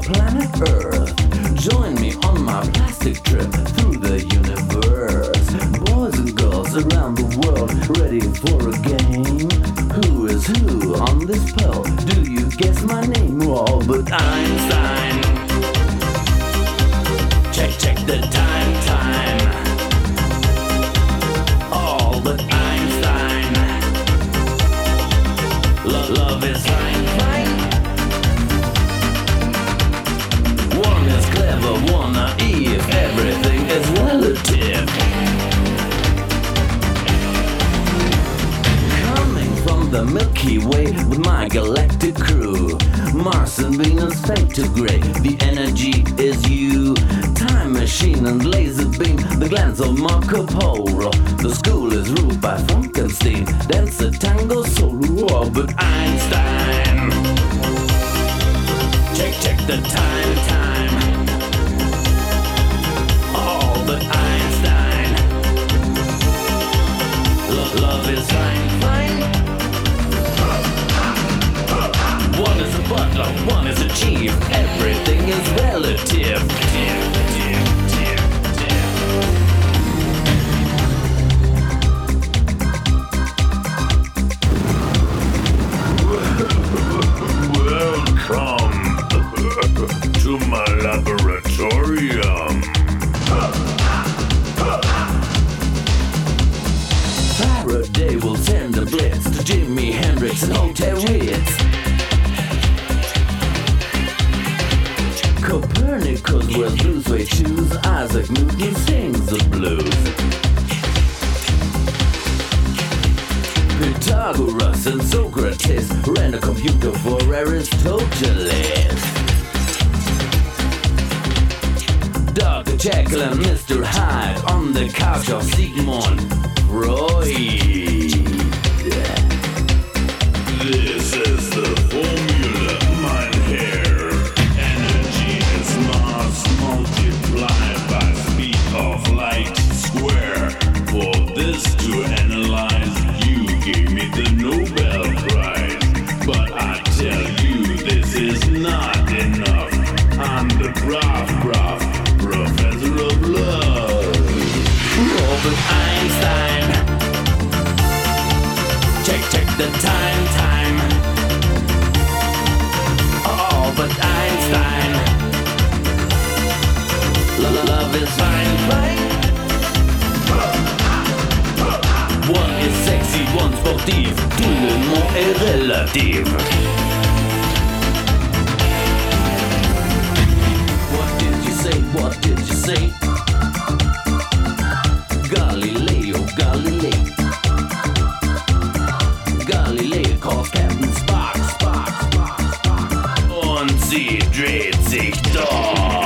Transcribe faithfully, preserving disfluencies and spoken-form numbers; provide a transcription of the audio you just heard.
planet Earth. Join me on my plastic trip through the universe. Boys and girls around the world, ready for a game? Who is who on this pearl? Do you guess my name? Albert Einstein. Check, check the time, time. Albert Einstein. Love, love is fine, fine. One is clever, one naive. Everything is relative. Coming from the Milky Way with my galactic crew. Mars and Venus fade to grey. The energy is you. Time machine and laser beam. The glance of Marco Polo. The school is ruled by Frankenstein. Dance a tango solo. Albert Einstein. Check, check the time, time. Albert Einstein. Love, love is fine, fine. One is a butler, one is a chief. Everything is relative. Welcome to my laboratorium. Faraday will send a blitz to Jimi Hendrix and Hotel Ritz. Copernicus wears blue suede shoes. Isaac Newton sings the blues. Pythagoras and Socrates ran a computer for Aristoteles. Doctor Jekyll and Mister Hyde on the couch of Sigmund Freud. This is the formula, mein Herr. Energy is mass multiplied by speed of light square. For this to analyze, you gave me the Nobel Prize. But I tell you, this is not enough. I'm the Graf Graf, professor of love. Albert Einstein. Check, check the time, time. Albert Einstein. Love, love is fine, fine. One is sexy, one sportif. Tout le monde est relatif. What did you say? What did you say? Galileo Galilei. Galilei calls Captain Spark, Spark, Spark, Spark. Und sie dreht sich doch.